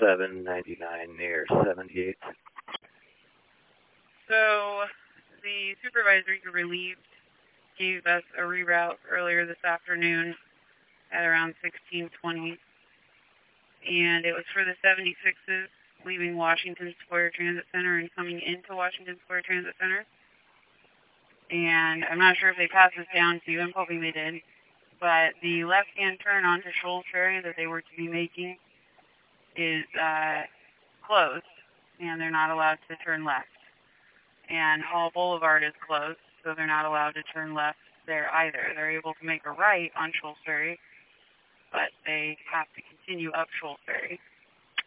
799 near 78th. So the supervisor you relieved gave us a reroute earlier this afternoon at around 16:20, and it was for the 76s leaving Washington Square Transit Center and coming into Washington Square Transit Center. And I'm not sure if they passed this down to you. I'm hoping they did. But the left-hand turn onto Shoals Ferry that they were to be making is closed, and they're not allowed to turn left. And Hall Boulevard is closed, so they're not allowed to turn left there either. They're able to make a right on Shoals Ferry, but they have to continue up Shoals Ferry.